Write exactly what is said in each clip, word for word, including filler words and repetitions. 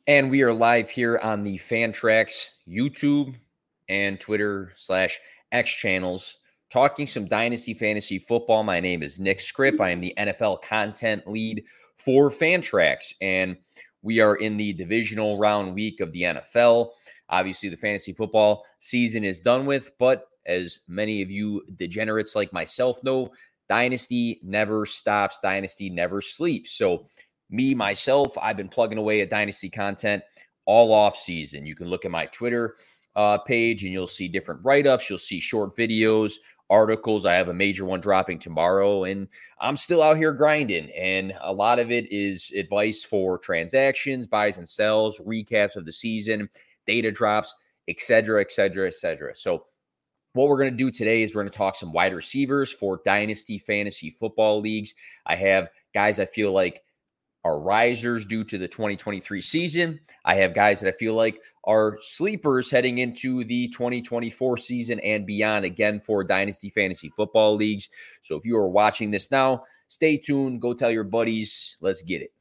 And we are live here on the Fantrax YouTube and Twitter slash X channels talking some Dynasty Fantasy Football. My name is Nick Scripp. I am the N F L content lead for Fantrax, and we are in the divisional round week of the N F L. Obviously, the fantasy football season is done with, but as many of you degenerates like myself know, Dynasty never stops. Dynasty never sleeps. So me, myself, I've been plugging away at Dynasty content all off season. You can look at my Twitter uh, page and you'll see different write-ups. You'll see short videos, articles. I have a major one dropping tomorrow, and I'm still out here grinding. And a lot of it is advice for transactions, buys and sells, recaps of the season, data drops, et cetera, et cetera, et cetera. So what we're going to do today is we're going to talk some wide receivers for Dynasty Fantasy Football Leagues. I have guys I feel like are risers due to the twenty twenty-three season. I have guys that I feel like are sleepers heading into the twenty twenty-four season and beyond, again, for Dynasty Fantasy Football Leagues. So if you are watching this now, stay tuned. Go tell your buddies. Let's get it.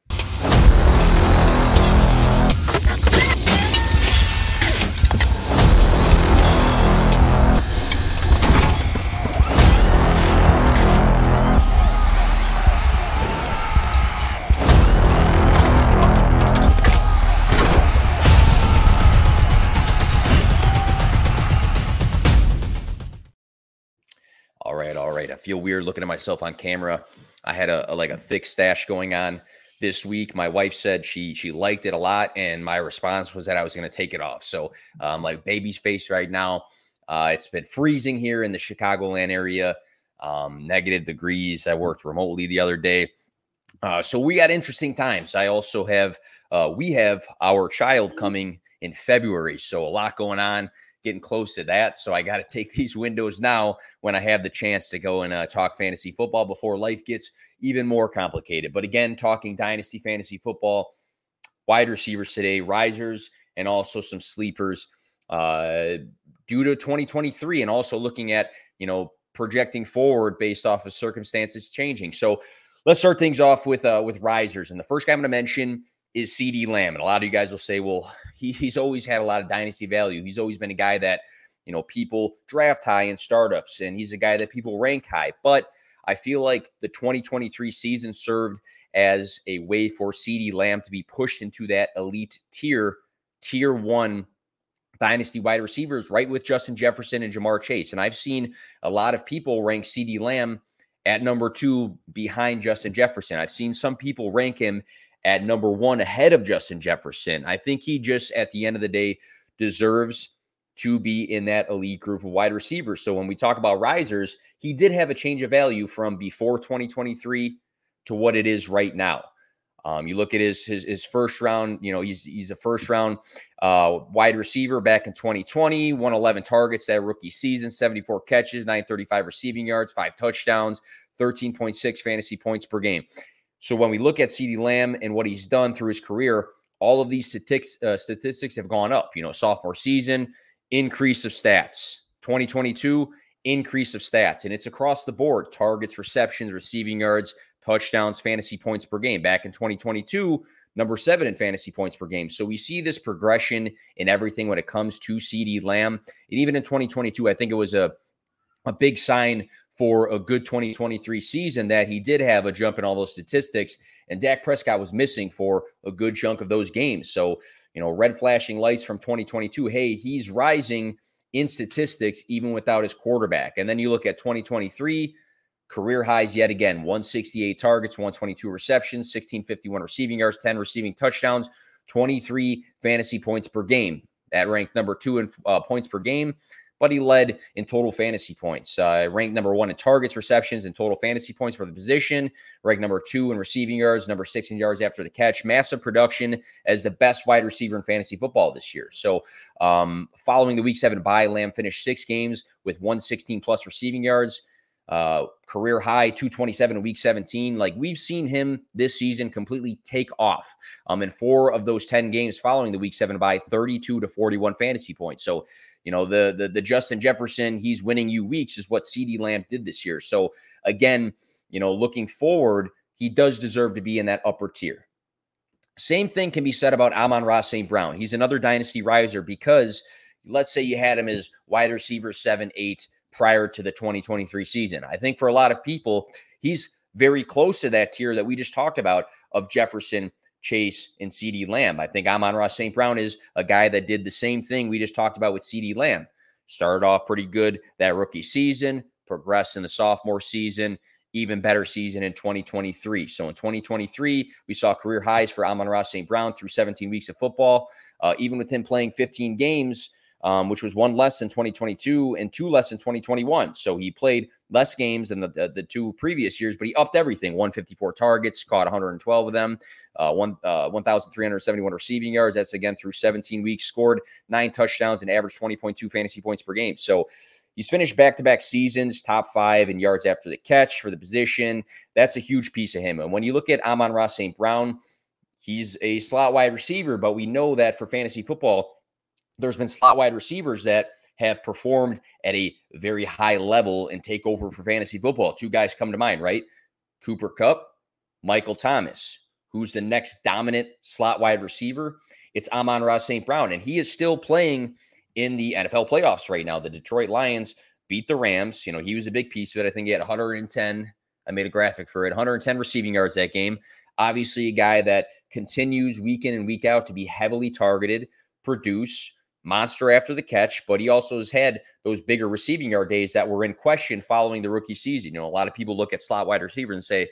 All right, all right. I feel weird looking at myself on camera. I had a, a like a thick stash going on this week. My wife said she she liked it a lot, and my response was that I was going to take it off. So um, like baby's face right now. Uh, it's been freezing here in the Chicagoland area, um, negative degrees. I worked remotely the other day. Uh, so we got interesting times. I also have, uh, we have our child coming in February. So a lot going on, getting close to that. So I got to take these windows now when I have the chance to go and uh, talk fantasy football before life gets even more complicated. But again, talking Dynasty Fantasy Football, wide receivers today, risers, and also some sleepers uh, due to twenty twenty-three, and also looking at, you know, projecting forward based off of circumstances changing. So let's start things off with uh, with risers. And the first guy I'm going to mention is CeeDee Lamb. And a lot of you guys will say, well, he, he's always had a lot of dynasty value. He's always been a guy that, you know, people draft high in startups, and he's a guy that people rank high. But I feel like the twenty twenty-three season served as a way for CeeDee Lamb to be pushed into that elite tier, tier one dynasty wide receivers, right with Justin Jefferson and Ja'Marr Chase. And I've seen a lot of people rank CeeDee Lamb at number two behind Justin Jefferson. I've seen some people rank him at number one ahead of Justin Jefferson. I think he just, at the end of the day, deserves to be in that elite group of wide receivers. So when we talk about risers, he did have a change of value from before twenty twenty-three to what it is right now. Um, you look at his, his his first round, you know, he's he's a first round uh, wide receiver back in twenty twenty, one hundred eleven targets that rookie season, seventy-four catches, nine thirty-five receiving yards, five touchdowns, thirteen point six fantasy points per game. So when we look at CeeDee Lamb and what he's done through his career, all of these statistics, uh, statistics have gone up. You know, sophomore season, increase of stats. twenty twenty-two, increase of stats. And it's across the board. Targets, receptions, receiving yards, touchdowns, fantasy points per game. Back in twenty twenty-two, number seven in fantasy points per game. So we see this progression in everything when it comes to CeeDee Lamb. And even in twenty twenty-two, I think it was a, a big sign for a good twenty twenty-three season that he did have a jump in all those statistics. And Dak Prescott was missing for a good chunk of those games. So, you know, red flashing lights from twenty twenty-two. Hey, he's rising in statistics even without his quarterback. And then you look at twenty twenty-three, career highs yet again, one hundred sixty-eight targets, one hundred twenty-two receptions, one thousand six hundred fifty-one receiving yards, ten receiving touchdowns, twenty-three fantasy points per game. That ranked number two in uh, points per game, but he led in total fantasy points. Uh, ranked number one in targets, receptions, and total fantasy points for the position. Ranked number two in receiving yards, number six in yards after the catch. Massive production as the best wide receiver in fantasy football this year. So um, following the week seven bye, Lamb finished six games with one hundred sixteen plus receiving yards. Uh, career high two twenty-seven in week seventeen. Like, we've seen him this season completely take off. Um, in four of those ten games following the week seven bye, thirty-two to forty-one fantasy points. So, you know, the, the, the Justin Jefferson, he's winning you weeks is what CeeDee Lamb did this year. So again, you know, looking forward, he does deserve to be in that upper tier. Same thing can be said about Amon-Ra Saint Brown. He's another dynasty riser because let's say you had him as wide receiver seven, eight prior to the twenty twenty-three season. I think for a lot of people, he's very close to that tier that we just talked about of Jefferson, Chase, and CeeDee Lamb. I think Amon-Ra Saint Brown is a guy that did the same thing we just talked about with CeeDee Lamb. Started off pretty good that rookie season, progressed in the sophomore season, even better season in twenty twenty-three. So in twenty twenty-three, we saw career highs for Amon-Ra Saint Brown through seventeen weeks of football. Uh, even with him playing fifteen games, um, which was one less than twenty twenty-two and two less than twenty twenty-one. So he played less games than the, the, the two previous years, but he upped everything. one hundred fifty-four targets, caught one hundred twelve of them, uh, one, uh, one thousand three hundred seventy-one receiving yards. That's again through seventeen weeks, scored nine touchdowns and averaged twenty point two fantasy points per game. So he's finished back-to-back seasons, top five in yards after the catch for the position. That's a huge piece of him. And when you look at Amon-Ra Saint Brown, he's a slot wide receiver, but we know that for fantasy football, there's been slot wide receivers that have performed at a very high level and take over for fantasy football. Two guys come to mind, right? Cooper Kupp, Michael Thomas. Who's the next dominant slot wide receiver? It's Amon-Ra Saint Brown, and he is still playing in the N F L playoffs right now. The Detroit Lions beat the Rams. You know, he was a big piece of it. I think he had one hundred ten. I made a graphic for it. one hundred ten receiving yards that game. Obviously, a guy that continues week in and week out to be heavily targeted, produce, monster after the catch, but he also has had those bigger receiving yard days that were in question following the rookie season. You know, a lot of people look at slot wide receiver and say,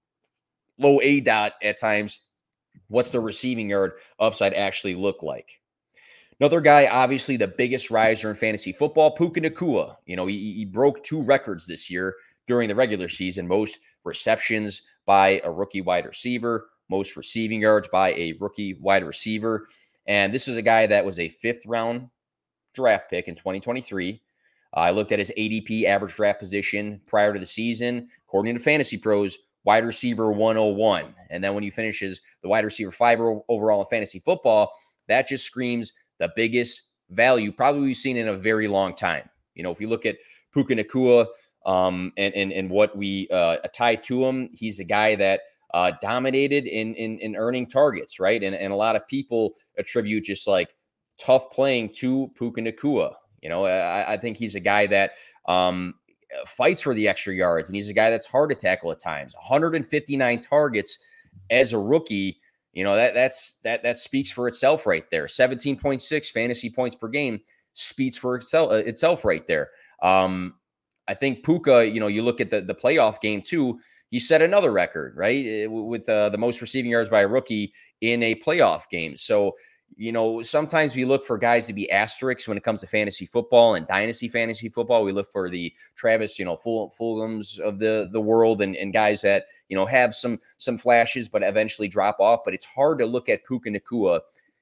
low A dot at times, what's the receiving yard upside actually look like? Another guy, obviously the biggest riser in fantasy football, Puka Nacua. You know, he, he broke two records this year during the regular season. Most receptions by a rookie wide receiver, most receiving yards by a rookie wide receiver. And this is a guy that was a fifth round draft pick in twenty twenty-three. Uh, I looked at his A D P, average draft position, prior to the season. According to Fantasy Pros, wide receiver one oh one. And then when he finishes the wide receiver five overall in fantasy football, that just screams the biggest value probably we've seen in a very long time. You know, if you look at Puka Nacua um, and, and, and what we uh, tie to him, he's a guy that uh, dominated in, in, in earning targets, right? And, and a lot of people attribute just like tough playing to Puka Nacua. You know, I, I think he's a guy that um, fights for the extra yards, and he's a guy that's hard to tackle at times. one hundred fifty-nine targets as a rookie. You know, that that's that that speaks for itself right there. seventeen point six fantasy points per game speaks for itself uh, itself right there. Um, I think Puka, you know, you look at the, the playoff game too, he set another record, right? With uh, the most receiving yards by a rookie in a playoff game. So, you know, sometimes we look for guys to be asterisks when it comes to fantasy football and dynasty fantasy football. We look for the Travis, you know, Ful- Fulghams of the, the world and, and guys that, you know, have some some flashes but eventually drop off. But it's hard to look at Puka Nacua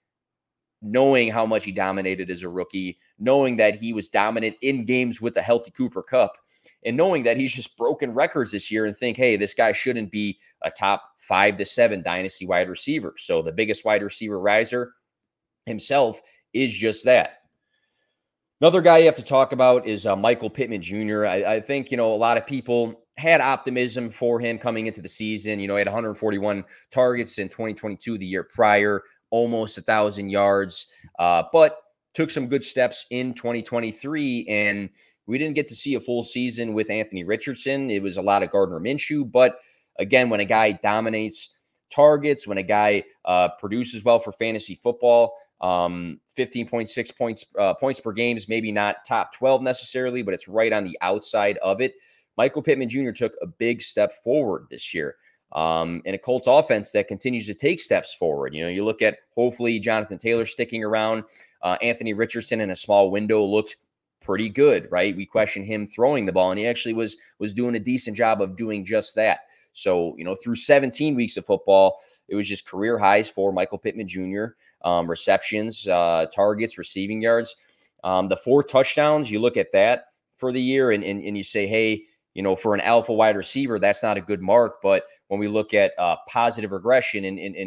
knowing how much he dominated as a rookie, knowing that he was dominant in games with the healthy Cooper Kupp, and knowing that he's just broken records this year and think, hey, this guy shouldn't be a top five to seven dynasty wide receiver. So the biggest wide receiver riser himself is just that. Another guy you have to talk about is uh, Michael Pittman Junior I, I think, you know, a lot of people had optimism for him coming into the season. You know, he had one hundred forty-one targets in twenty twenty-two, the year prior, almost a thousand yards, uh, but took some good steps in twenty twenty-three. And we didn't get to see a full season with Anthony Richardson. It was a lot of Gardner Minshew. But again, when a guy dominates targets, when a guy uh, produces well for fantasy football, um, fifteen point six points uh, points per game is maybe not top twelve necessarily, but it's right on the outside of it. Michael Pittman Junior took a big step forward this year. Um, and a Colts offense that continues to take steps forward. You know, you look at hopefully Jonathan Taylor sticking around. Uh, Anthony Richardson in a small window looked pretty good, right? We questioned him throwing the ball, and he actually was was doing a decent job of doing just that. So, you know, through seventeen weeks of football, it was just career highs for Michael Pittman Junior Um, receptions, uh, targets, receiving yards. Um, the four touchdowns, you look at that for the year, and, and, and you say, hey, you know, for an alpha wide receiver, that's not a good mark. But when we look at uh, positive regression and, and, and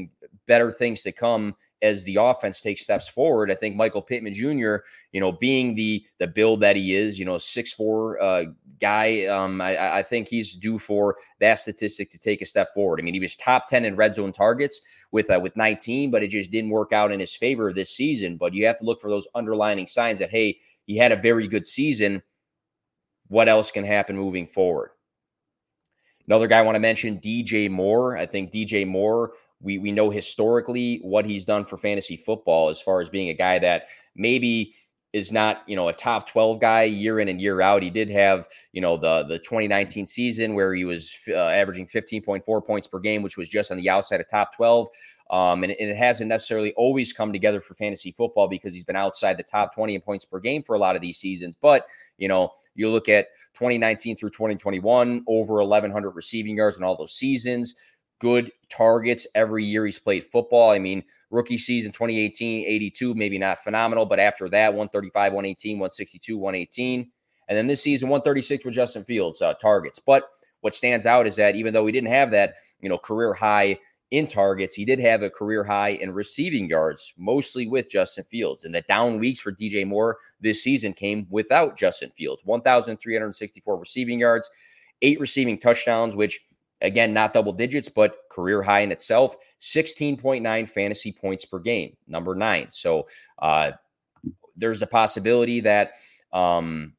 better things to come as the offense takes steps forward. I think Michael Pittman Junior, you know, being the the build that he is, you know, six foot four uh, guy, um, I, I think he's due for that statistic to take a step forward. I mean, he was top ten in red zone targets with uh, with nineteen, but it just didn't work out in his favor this season. But you have to look for those underlining signs that, hey, he had a very good season. What else can happen moving forward? Another guy I want to mention, D J Moore. I think D J Moore, we we know historically what he's done for fantasy football as far as being a guy that maybe is not, you know, a top twelve guy year in and year out. He did have, you know, the the twenty nineteen season where he was uh, averaging fifteen point four points per game, which was just on the outside of top twelve. Um, and, and it hasn't necessarily always come together for fantasy football because he's been outside the top twenty in points per game for a lot of these seasons. But, you know, you look at twenty nineteen through twenty twenty-one, over eleven hundred receiving yards in all those seasons, good targets every year he's played football. I mean, rookie season twenty eighteen, eighty-two, maybe not phenomenal, but after that, one thirty-five, one eighteen, one sixty-two, one eighteen. And then this season, one thirty-six with Justin Fields uh, targets. But what stands out is that even though he didn't have that, you know, career high in targets, he did have a career high in receiving yards, mostly with Justin Fields. And the down weeks for D J Moore this season came without Justin Fields. one thousand three hundred sixty-four receiving yards, eight receiving touchdowns, which, again, not double digits, but career high in itself, sixteen point nine fantasy points per game, number nine. So uh, there's the possibility that um,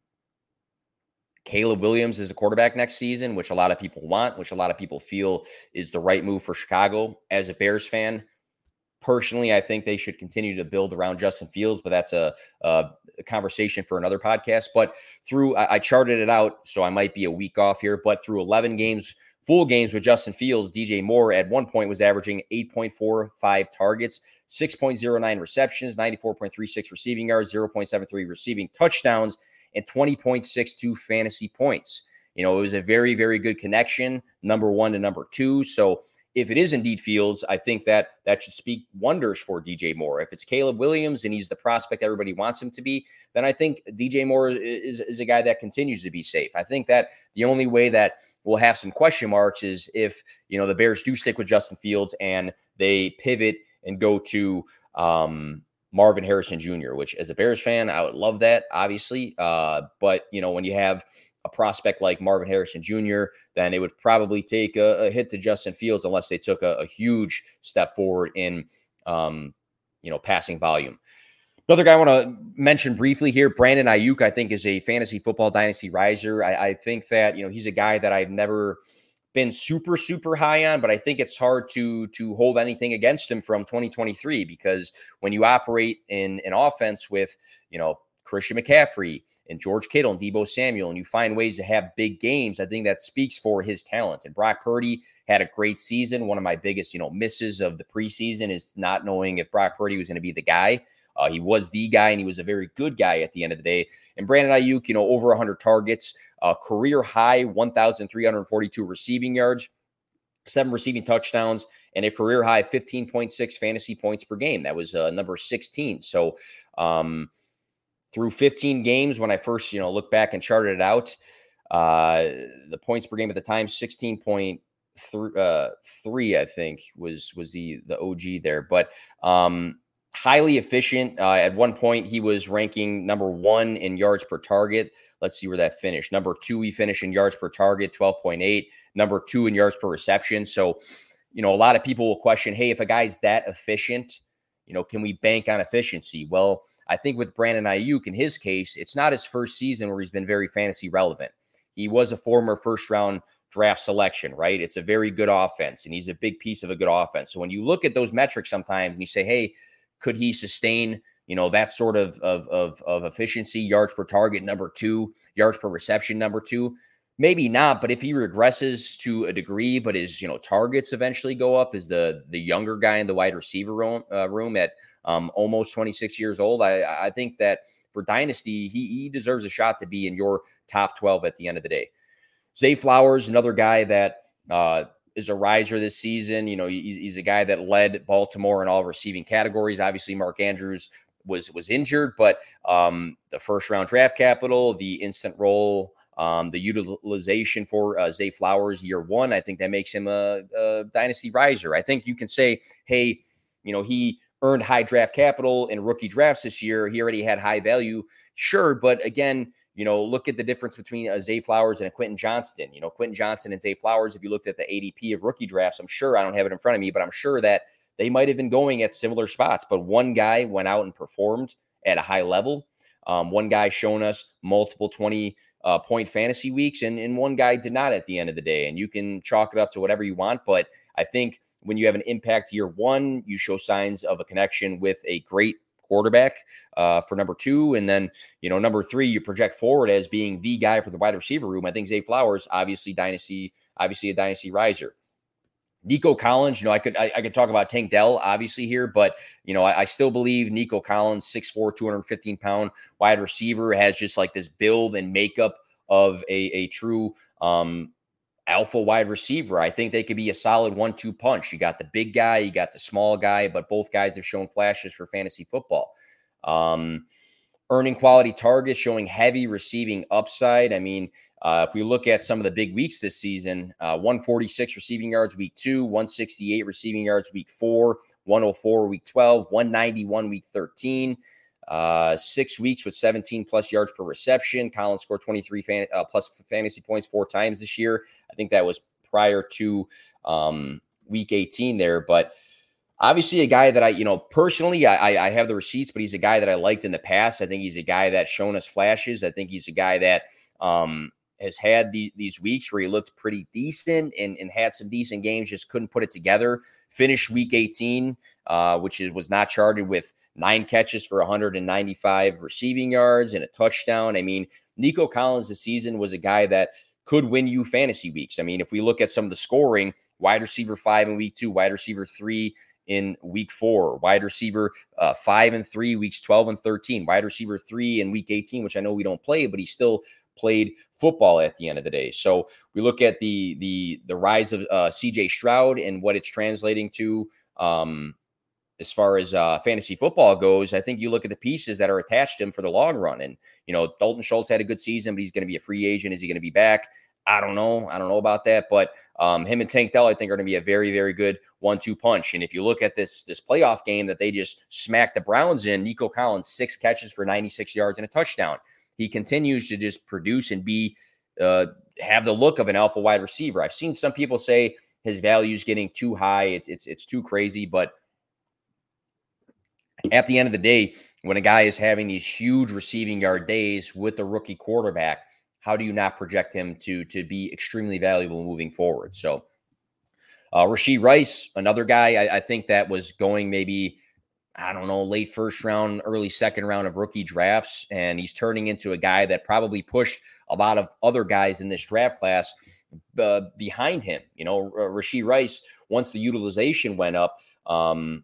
Caleb Williams is a quarterback next season, which a lot of people want, which a lot of people feel is the right move for Chicago. As a Bears fan, personally, I think they should continue to build around Justin Fields, but that's a, a, a conversation for another podcast. But through, I, I charted it out, so I might be a week off here, but through eleven games, full games with Justin Fields, D J Moore at one point was averaging eight point four five targets, six point oh nine receptions, ninety-four point three six receiving yards, zero point seven three receiving touchdowns, and twenty point six two fantasy points. You know, it was a very, very good connection, number one to number two. So if it is indeed Fields, I think that that should speak wonders for D J Moore. If it's Caleb Williams and he's the prospect everybody wants him to be, then I think D J Moore is, is a guy that continues to be safe. I think that the only way that we'll have some question marks is if, you know, the Bears do stick with Justin Fields and they pivot and go to um, Marvin Harrison Junior, which as a Bears fan, I would love that, obviously. Uh, but, you know, when you have a prospect like Marvin Harrison Junior, then it would probably take a, a hit to Justin Fields unless they took a, a huge step forward in, um, you know, passing volume. Another guy I want to mention briefly here, Brandon Aiyuk, I think is a fantasy football dynasty riser. I, I think that, you know, he's a guy that I've never been super, super high on, but I think it's hard to to hold anything against him from twenty twenty-three because when you operate in an offense with, you know, Christian McCaffrey and George Kittle and Deebo Samuel, and you find ways to have big games, I think that speaks for his talent. And Brock Purdy had a great season. One of my biggest, you know, misses of the preseason is not knowing if Brock Purdy was going to be the guy. Uh, he was the guy, and he was a very good guy at the end of the day. And Brandon Aiyuk, you know, over one hundred targets, uh, career high one thousand three hundred forty-two receiving yards, seven receiving touchdowns, and a career high fifteen point six fantasy points per game. That was uh, number sixteen. So um, through fifteen games, when I first, you know, looked back and charted it out, uh, the points per game at the time, sixteen point three, I think, was was the the O G there. But um, highly efficient. Uh, at one point, he was ranking number one in yards per target. Let's see where that finished. Number two, he finished in yards per target, twelve point eight. Number two in yards per reception. So, you know, a lot of people will question, hey, if a guy's that efficient, you know, can we bank on efficiency? Well, I think with Brandon Aiyuk, in his case, it's not his first season where he's been very fantasy relevant. He was a former first-round draft selection, right? It's a very good offense, and he's a big piece of a good offense. So when you look at those metrics sometimes and you say, hey, could he sustain, you know, that sort of, of, of, of efficiency, yards per target, number two, yards per reception, number two? Maybe not, but if he regresses to a degree, but his, you know, targets eventually go up as the the younger guy in the wide receiver room, uh, room at um, almost twenty-six years old, I, I think that for Dynasty, he, he deserves a shot to be in your top twelve at the end of the day. Zay Flowers, another guy that uh, is a riser this season. You know, he's, he's a guy that led Baltimore in all receiving categories. Obviously, Mark Andrews was was injured, but um, the first round draft capital, the instant role, um, the utilization for uh, Zay Flowers year one, I think that makes him a, a dynasty riser. I think you can say, hey, you know, he earned high draft capital in rookie drafts this year. He already had high value. Sure. But again, you know, look at the difference between a Zay Flowers and a Quentin Johnston. You know, Quentin Johnston and Zay Flowers, if you looked at the A D P of rookie drafts, I'm sure, I don't have it in front of me, but I'm sure that they might have been going at similar spots. But one guy went out and performed at a high level. Um, one guy shown us multiple twenty uh, point fantasy weeks, and, and one guy did not at the end of the day. And you can chalk it up to whatever you want. But I think when you have an impact year one, you show signs of a connection with a great quarterback uh, for number two. And then, you know, number three, you project forward as being the guy for the wide receiver room. I think Zay Flowers, obviously dynasty, obviously a dynasty riser. Nico Collins, you know, I could I, I could talk about Tank Dell, obviously, here, but, you know, I, I still believe Nico Collins, six foot four, two hundred fifteen pound wide receiver, has just like this build and makeup of a, a true um, alpha wide receiver. I think they could be a solid one two punch. You got the big guy, you got the small guy, but both guys have shown flashes for fantasy football. Um, earning quality targets, showing heavy receiving upside. I mean, Uh, if we look at some of the big weeks this season, uh, one forty-six receiving yards week two, one sixty-eight receiving yards week four, one oh four week twelve, one ninety-one week thirteen, uh, six weeks with seventeen plus yards per reception. Collins scored twenty-three fan, uh, plus fantasy points four times this year. I think that was prior to um, week eighteen there, but obviously a guy that I, you know, personally, I, I have the receipts, but he's a guy that I liked in the past. I think he's a guy that's shown us flashes. I think he's a guy that, um, has had the, these weeks where he looked pretty decent and, and had some decent games, just couldn't put it together. Finished week eighteen, uh, which is, was not charted with nine catches for one hundred ninety-five receiving yards and a touchdown. I mean, Nico Collins this season was a guy that could win you fantasy weeks. I mean, if we look at some of the scoring, wide receiver five in week two, wide receiver three in week four, wide receiver uh, five and three, weeks twelve and thirteen, wide receiver three in week eighteen, which I know we don't play, but he still played football at the end of the day. So we look at the the the rise of uh, C J Stroud and what it's translating to um, as far as uh, fantasy football goes. I think you look at the pieces that are attached to him for the long run. And, you know, Dalton Schultz had a good season, but he's going to be a free agent. Is he going to be back? I don't know. I don't know about that. But um, him and Tank Dell, I think, are going to be a very, very good one two punch. And if you look at this this playoff game that they just smacked the Browns in, Nico Collins, six catches for ninety-six yards and a touchdown. He continues to just produce and be uh, have the look of an alpha wide receiver. I've seen some people say his value is getting too high. It's it's it's too crazy. But at the end of the day, when a guy is having these huge receiving yard days with a rookie quarterback, how do you not project him to to be extremely valuable moving forward? So uh, Rashee Rice, another guy I, I think that was going maybe, I don't know, late first round, early second round of rookie drafts. And he's turning into a guy that probably pushed a lot of other guys in this draft class uh, behind him. You know, Rashee Rice, once the utilization went up, um,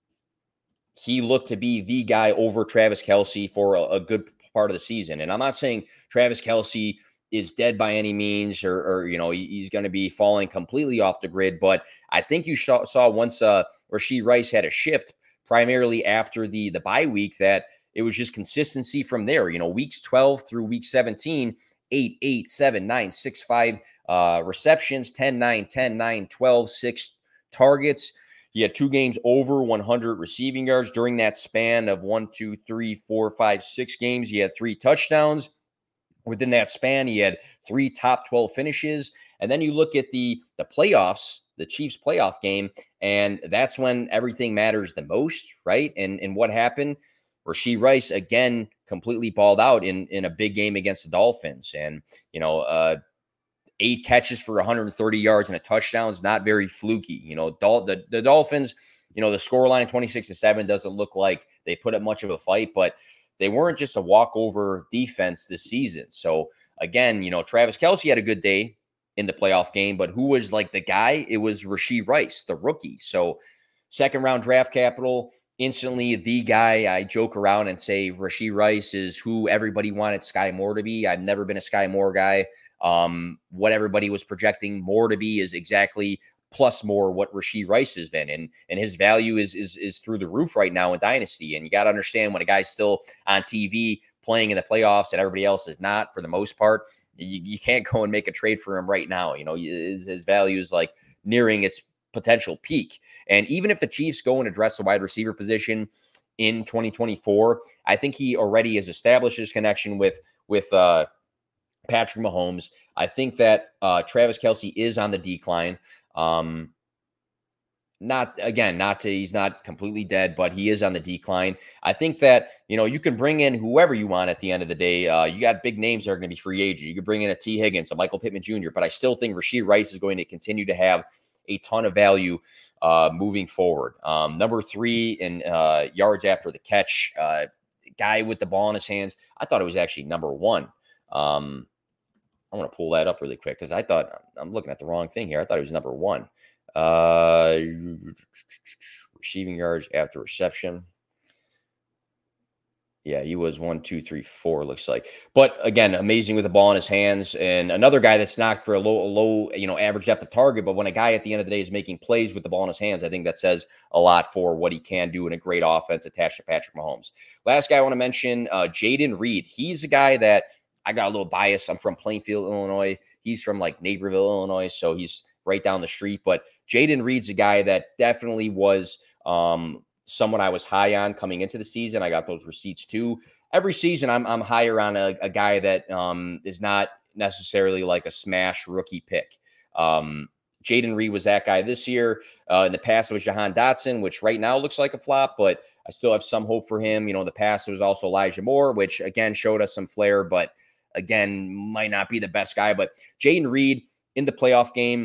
he looked to be the guy over Travis Kelce for a, a good part of the season. And I'm not saying Travis Kelce is dead by any means, or, or you know, he, he's going to be falling completely off the grid. But I think you saw, saw once uh, Rashee Rice had a shift, primarily after the the bye week, that it was just consistency from there. You know, weeks twelve through week seventeen, eight, eight, seven, nine, six, five uh, receptions, ten, nine, ten, nine, twelve, six targets. He had two games over one hundred receiving yards during that span of one, two, three, four, five, six games. He had three touchdowns. Within that span, he had three top twelve finishes. And then you look at the, the playoffs, the Chiefs playoff game, and that's when everything matters the most, right? And and what happened? Rashee Rice, again, completely balled out in, in a big game against the Dolphins. And, you know, uh, eight catches for one hundred thirty yards and a touchdown is not very fluky. You know, Dol- the, the Dolphins, you know, the scoreline twenty-six to seven doesn't look like they put up much of a fight, but they weren't just a walkover defense this season. So, again, you know, Travis Kelce had a good day in the playoff game, but who was like the guy? It was Rashee Rice, the rookie. So second round draft capital, instantly the guy. I joke around and say Rashee Rice is who everybody wanted Sky Moore to be. I've never been a Sky Moore guy. Um, what everybody was projecting Moore to be is exactly plus more what Rashee Rice has been. And, and his value is, is, is through the roof right now in Dynasty. And you got to understand, when a guy's still on T V playing in the playoffs and everybody else is not, for the most part, You, you can't go and make a trade for him right now. You know, his, his value is like nearing its potential peak. And even if the Chiefs go and address the wide receiver position in twenty twenty-four, I think he already has established his connection with, with uh, Patrick Mahomes. I think that uh, Travis Kelce is on the decline. Um, Not again, not to, he's not completely dead, but he is on the decline. I think that, you know, you can bring in whoever you want at the end of the day. Uh, you got big names that are going to be free agents. You could bring in a T. Higgins, a Michael Pittman Junior, but I still think Rashee Rice is going to continue to have a ton of value uh, moving forward. Um, number three in uh, yards after the catch, uh, guy with the ball in his hands. I thought it was actually number one. Um, I want to pull that up really quick because I thought I'm looking at the wrong thing here. I thought it was number one. Uh, receiving yards after reception. Yeah, he was one, two, three, four, looks like. But again, amazing with the ball in his hands. And another guy that's knocked for a low, a low, you know, average depth of target. But when a guy at the end of the day is making plays with the ball in his hands, I think that says a lot for what he can do in a great offense attached to Patrick Mahomes. Last guy I want to mention, uh, Jayden Reed. He's a guy that I got a little biased. I'm from Plainfield, Illinois. He's from like Naperville, Illinois. So he's right down the street. But Jayden Reed's a guy that definitely was um, someone I was high on coming into the season. I got those receipts too. Every season, I'm I'm higher on a, a guy that um, is not necessarily like a smash rookie pick. Um, Jayden Reed was that guy this year. Uh, in the past, it was Jahan Dotson, which right now looks like a flop, but I still have some hope for him. You know, in the past, it was also Elijah Moore, which again showed us some flair, but again, might not be the best guy. But Jayden Reed in the playoff game,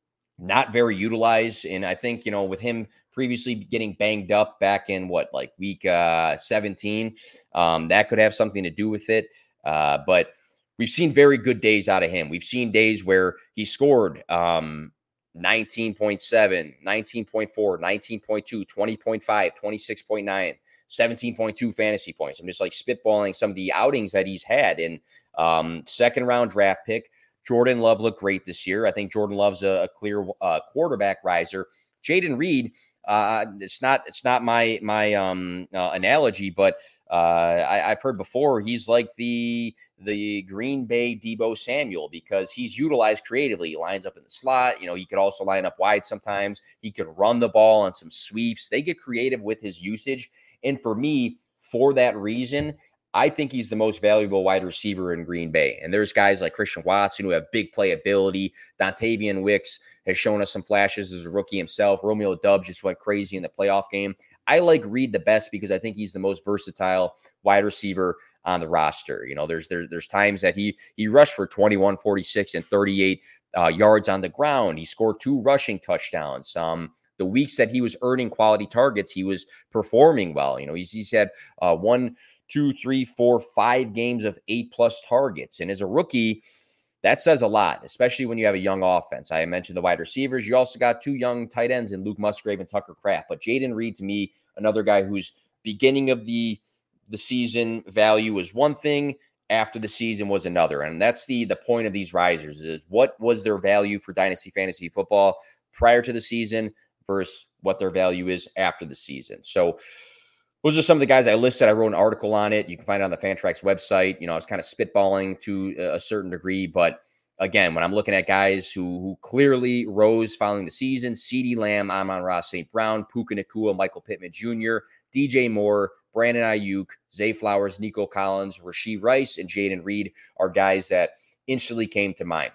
not very utilized. And I think, you know, with him previously getting banged up back in what, like week uh, seventeen, um, that could have something to do with it. Uh, but we've seen very good days out of him. We've seen days where he scored um, nineteen point seven, nineteen point four, nineteen point two, twenty point five, twenty-six point nine, seventeen point two fantasy points. I'm just like spitballing some of the outings that he's had. In um, second round draft pick, Jordan Love looked great this year. I think Jordan Love's a, a clear uh, quarterback riser. Jayden Reed, uh, it's not it's not my my um, uh, analogy, but uh, I, I've heard before he's like the the Green Bay Deebo Samuel because he's utilized creatively. He lines up in the slot. You know, he could also line up wide sometimes. He could run the ball on some sweeps. They get creative with his usage. And for me, for that reason, I think he's the most valuable wide receiver in Green Bay. And there's guys like Christian Watson who have big playability. Dontavian Wicks has shown us some flashes as a rookie himself. Romeo Doubs just went crazy in the playoff game. I like Reed the best because I think he's the most versatile wide receiver on the roster. You know, there's there, there's times that he he rushed for twenty-one, forty-six, and thirty-eight uh, yards on the ground. He scored two rushing touchdowns. Um, the weeks that he was earning quality targets, he was performing well. You know, he's he's had uh, one, two, three, four, five games of eight plus targets. And as a rookie, that says a lot, especially when you have a young offense. I mentioned the wide receivers. You also got two young tight ends in Luke Musgrave and Tucker Kraft. But Jayden Reed, to me, another guy whose beginning of the, the season value was one thing, after the season was another. And that's the, the point of these risers is what was their value for Dynasty Fantasy Football prior to the season versus what their value is after the season. So those are some of the guys I listed. I wrote an article on it. You can find it on the Fantrax website. You know, I was kind of spitballing to a certain degree, but again, when I'm looking at guys who who clearly rose following the season, CeeDee Lamb, Amon-Ra Saint Brown, Puka Nacua, Michael Pittman Junior, D J Moore, Brandon Ayuk, Zay Flowers, Nico Collins, Rashee Rice, and Jayden Reed are guys that instantly came to mind.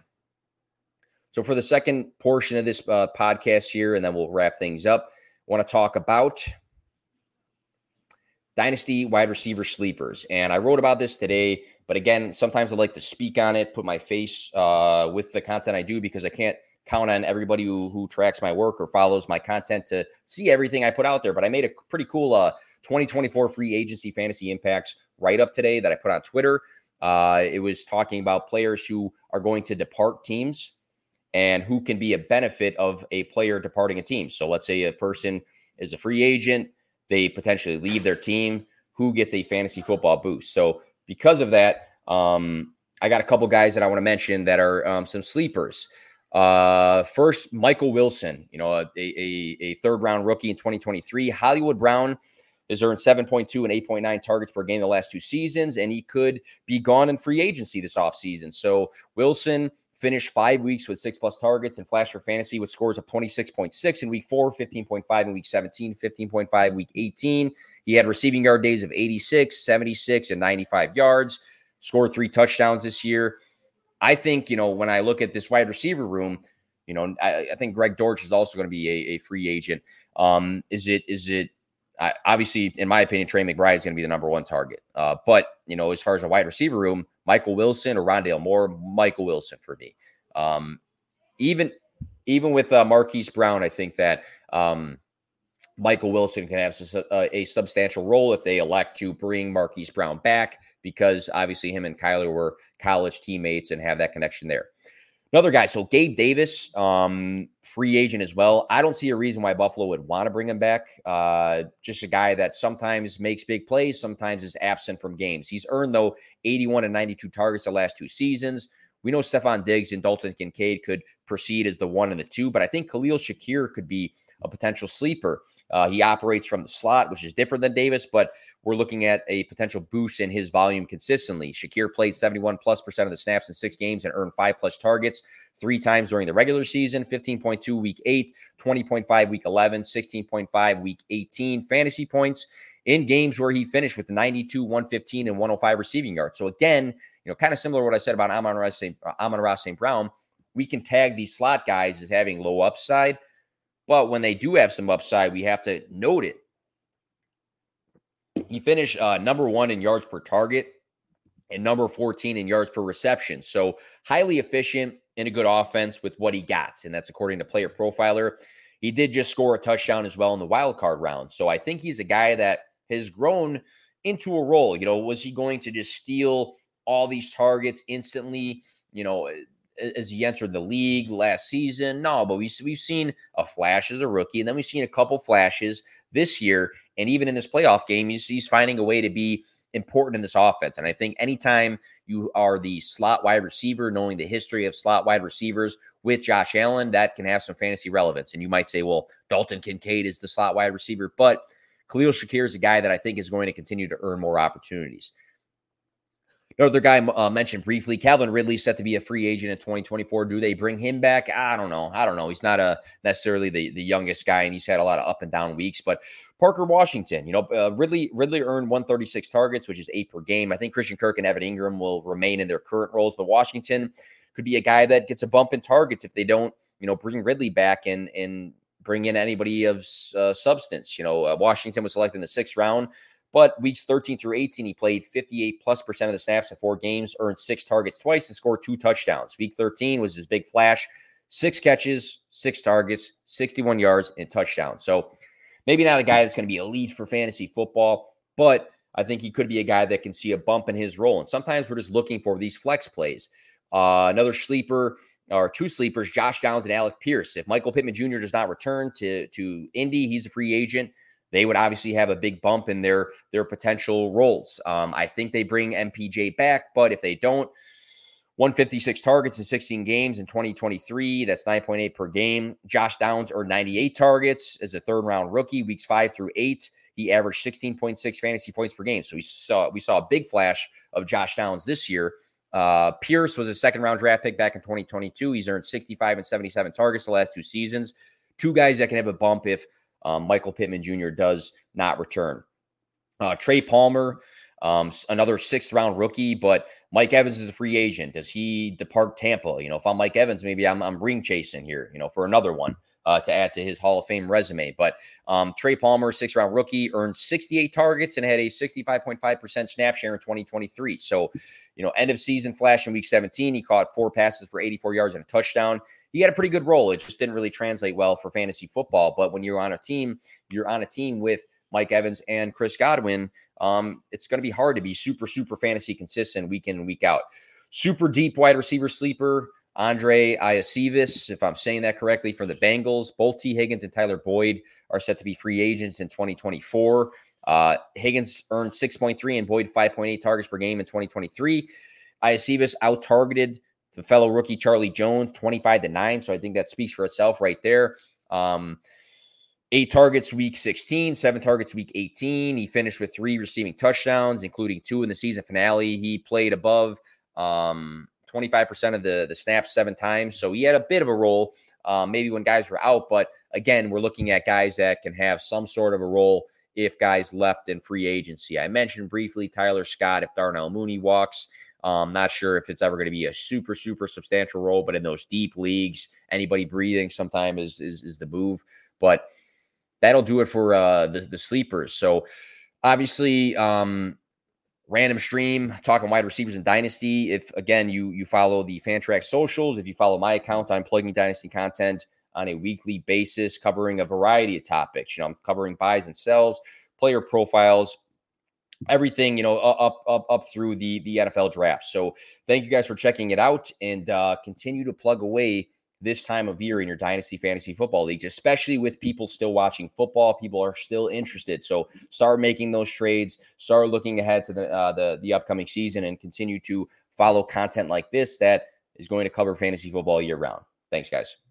So for the second portion of this uh, podcast here, and then we'll wrap things up, I want to talk about Dynasty wide receiver sleepers. And I wrote about this today, but again, sometimes I like to speak on it, put my face uh, with the content I do because I can't count on everybody who, who tracks my work or follows my content to see everything I put out there. But I made a pretty cool uh, twenty twenty-four free agency fantasy impacts write-up today that I put on Twitter. Uh, it was talking about players who are going to depart teams and who can be a benefit of a player departing a team. So let's say a person is a free agent, they potentially leave their team, who gets a fantasy football boost. So because of that, um, I got a couple guys that I want to mention that are um, some sleepers. Uh, first, Michael Wilson, you know, a, a, a third round rookie in twenty twenty-three. Hollywood Brown has earned seven point two and eight point nine targets per game the last two seasons, and he could be gone in free agency this offseason. So Wilson finished five weeks with six plus targets and flash for fantasy with scores of twenty-six point six in week four, fifteen point five in week seventeen, fifteen point five week eighteen. He had receiving yard days of eighty-six, seventy-six, and ninety-five yards, scored three touchdowns this year. I think, you know, when I look at this wide receiver room, you know, I, I think Greg Dortch is also going to be a, a free agent. Um, is it, is it, uh, obviously, in my opinion, Trey McBride is going to be the number one target. Uh, but, you know, as far as a wide receiver room, Michael Wilson or Rondale Moore, Michael Wilson for me. Um, even, even with uh, Marquise Brown, I think that um, Michael Wilson can have a, a substantial role if they elect to bring Marquise Brown back, because obviously him and Kyler were college teammates and have that connection there. Another guy, so Gabe Davis, um, free agent as well. I don't see a reason why Buffalo would want to bring him back. Uh, just a guy that sometimes makes big plays, sometimes is absent from games. He's earned, though, eighty-one and ninety-two targets the last two seasons. We know Stephon Diggs and Dalton Kincaid could proceed as the one and the two, but I think Khalil Shakir could be a potential sleeper. Uh, he operates from the slot, which is different than Davis, but we're looking at a potential boost in his volume consistently. Shakir played seventy-one plus percent of the snaps in six games and earned five plus targets three times during the regular season, fifteen point two week eight, twenty point five week eleven, sixteen point five week eighteen fantasy points in games where he finished with ninety-two, one fifteen, and one oh five receiving yards. So again, you know, kind of similar to what I said about Amon-Ra Saint Brown, we can tag these slot guys as having low upside. But when they do have some upside, we have to note it. He finished uh, number one in yards per target and number fourteen in yards per reception. So highly efficient in a good offense with what he got. And that's according to Player Profiler. He did just score a touchdown as well in the wild card round. So I think he's a guy that has grown into a role. You know, was he going to just steal all these targets instantly? You know, as he entered the league last season? No, but we, we've seen a flash as a rookie, and then we've seen a couple flashes this year. And even in this playoff game, he's, he's finding a way to be important in this offense. And I think anytime you are the slot wide receiver, knowing the history of slot wide receivers with Josh Allen, that can have some fantasy relevance. And you might say, well, Dalton Kincaid is the slot wide receiver, but Khalil Shakir is a guy that I think is going to continue to earn more opportunities. Another guy uh, mentioned briefly, Calvin Ridley set to be a free agent in twenty twenty-four. Do they bring him back? I don't know. I don't know. He's not a necessarily the, the youngest guy, and he's had a lot of up and down weeks. But Parker Washington, you know, uh, Ridley Ridley earned one thirty-six targets, which is eight per game. I think Christian Kirk and Evan Ingram will remain in their current roles, but Washington could be a guy that gets a bump in targets if they don't, you know, bring Ridley back and and bring in anybody of uh, substance. You know, uh, Washington was selected in the sixth round. But weeks thirteen through eighteen, he played fifty-eight plus percent of the snaps in four games, earned six targets twice, and scored two touchdowns. Week thirteen was his big flash. Six catches, six targets, sixty-one yards, and touchdown. So maybe not a guy that's going to be elite for fantasy football, but I think he could be a guy that can see a bump in his role. And sometimes we're just looking for these flex plays. Uh, another sleeper, or two sleepers, Josh Downs and Alec Pierce. If Michael Pittman Junior does not return to, to Indy, he's a free agent. They would obviously have a big bump in their, their potential roles. Um, I think they bring M P J back, but if they don't, one fifty-six targets in sixteen games in twenty twenty-three, that's nine point eight per game. Josh Downs earned ninety-eight targets as a third-round rookie, weeks five through eight. He averaged sixteen point six fantasy points per game. So we saw we saw a big flash of Josh Downs this year. Uh, Pierce was a second-round draft pick back in twenty twenty-two. He's earned sixty-five and seventy-seven targets the last two seasons. Two guys that can have a bump if Um, Michael Pittman Junior does not return. Uh, Trey Palmer, um, another sixth-round rookie, but Mike Evans is a free agent. Does he depart Tampa? You know, if I'm Mike Evans, maybe I'm, I'm ring chasing here, you know, for another one uh, to add to his Hall of Fame resume. But um, Trey Palmer, sixth-round rookie, earned sixty-eight targets and had a sixty-five point five percent snap share in twenty twenty-three. So, you know, end-of-season flash in week seventeen, he caught four passes for eighty-four yards and a touchdown. He had a pretty good role. It just didn't really translate well for fantasy football. But when you're on a team, you're on a team with Mike Evans and Chris Godwin. Um, it's going to be hard to be super, super fantasy consistent week in and week out. Super deep wide receiver sleeper, Andre Iosivas, if I'm saying that correctly, for the Bengals. Both T. Higgins and Tyler Boyd are set to be free agents in twenty twenty-four. Uh, Higgins earned six point three and Boyd five point eight targets per game in twenty twenty-three. Iosivas out-targeted the fellow rookie Charlie Jones, twenty-five to nine. So I think that speaks for itself right there. Um, eight targets week sixteen, seven targets week eighteen. He finished with three receiving touchdowns, including two in the season finale. He played above um, twenty-five percent of the, the snaps seven times. So he had a bit of a role, um, maybe when guys were out. But again, we're looking at guys that can have some sort of a role if guys left in free agency. I mentioned briefly Tyler Scott if Darnell Mooney walks. Um, not sure if it's ever going to be a super, super substantial role, but in those deep leagues, anybody breathing sometime is is, is the move. But that'll do it for uh, the, the sleepers. So obviously, um, random stream talking wide receivers in Dynasty. If, again, you you follow the Fantrax socials, if you follow my account, I'm plugging Dynasty content on a weekly basis, covering a variety of topics. You know, I'm covering buys and sells, player profiles, everything, you know, up, up, up through the, the N F L draft. So thank you guys for checking it out, and uh, continue to plug away this time of year in your Dynasty Fantasy Football Leagues, especially with people still watching football. People are still interested. So start making those trades, start looking ahead to the, uh, the, the upcoming season, and continue to follow content like this that is going to cover fantasy football year round. Thanks, guys.